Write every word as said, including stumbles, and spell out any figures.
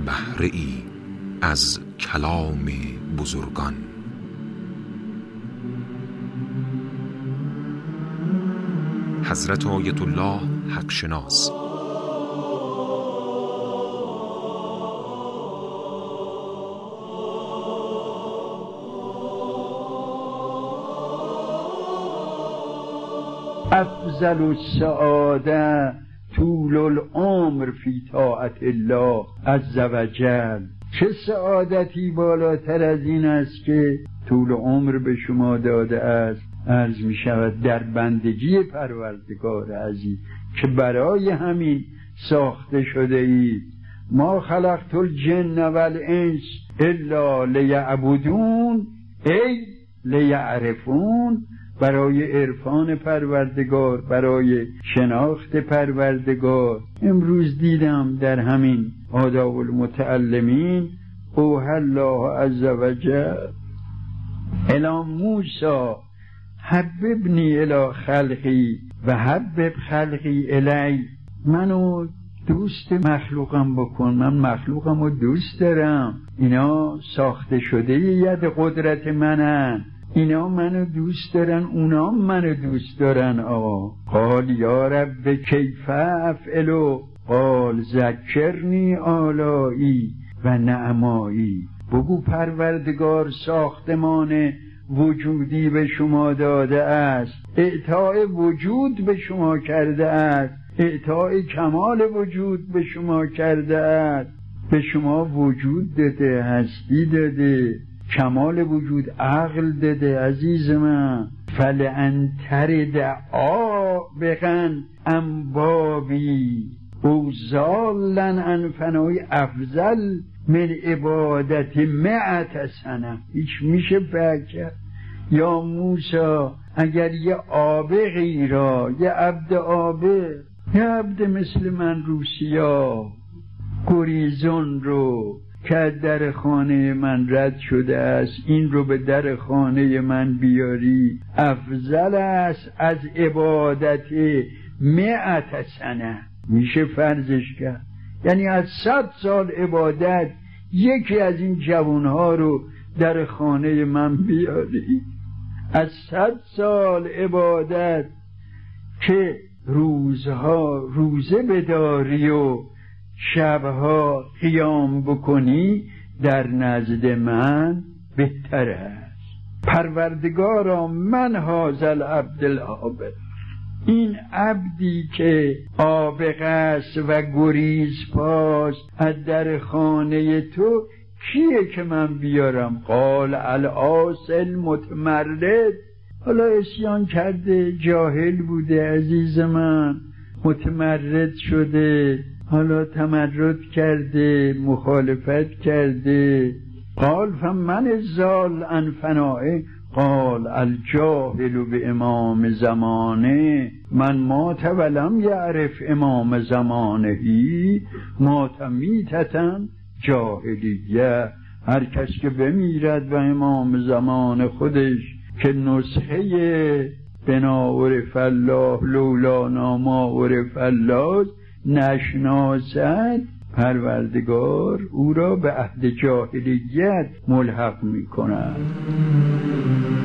بهره ای از کلام بزرگان. حضرت آیت الله حق شناس. افضل السعاده طول العمر فی طاعت الله عز وجل. چه سعادتی بالاتر از این است که طول عمر به شما داده است. عرض می شود در بندگی پروردگار عزیز که برای همین ساخته شده اید. ما خلقت الجن والانس الا لیعبدون ای لیعرفون. برای عرفان پروردگار، برای شناخت پروردگار. امروز دیدم در همین آداب المتعلمین اوحی الله عز وجل الی موسی حببنی الی خلقی و حبب خلقی الی. منو دوست مخلوقم بکن، من مخلوقم رو دوست دارم. اینا ساخته شده ید قدرت منن، اینا منو دوست دارن، اونا منو دوست دارن. آقا قال یا رب کیف افعلو قال ذکرنی آلایی و نعمایی. بگو پروردگار ساختمان وجودی به شما داده است، اعطای وجود به شما کرده است، اعطای کمال وجود به شما کرده است. به شما وجود داده، هستی داده، کمال وجود، عقل داده. عزیز من فلان ترد عابقا ام بابی او ضالا عن فنای افضل من عبادت مئت سنه. هیچ میشه بکر یا موسی اگر یه عابقی را، یه عبد عابق، یه عبد مثل من روسیا گریزون رو که در خانه من رد شده است، این رو به در خانه من بیاری، افضل است از عبادت مئت سنه. میشه فرضش کرد، یعنی از صد سال عبادت یکی از این جوانها رو در خانه من بیاری. از صد سال عبادت که روزها روزه بداری و شبها قیام بکنی در نزد من بهتر است. پروردگارا من هذا العبد العابق، این عبدی که عابق است و گریز پاس از در خانه تو کیه که من بیارم؟ قال العاصی المتمرد. حالا عصیان کرده، جاهل بوده عزیز من، متمرد شده، حالا تمرد کرده، مخالفت کرده. قال فمن الضال عن فنائه قال الجاهل به امام زمانه من مات ولم یعرف امام زمانهی مات میتة جاهلیه. هر کس که بمیرد و امام زمان خودش که نسخه بنا عرف الله لولا ما عرف الله نشناسد، پروردگار او را به عهد جاهلیت ملحق می کند.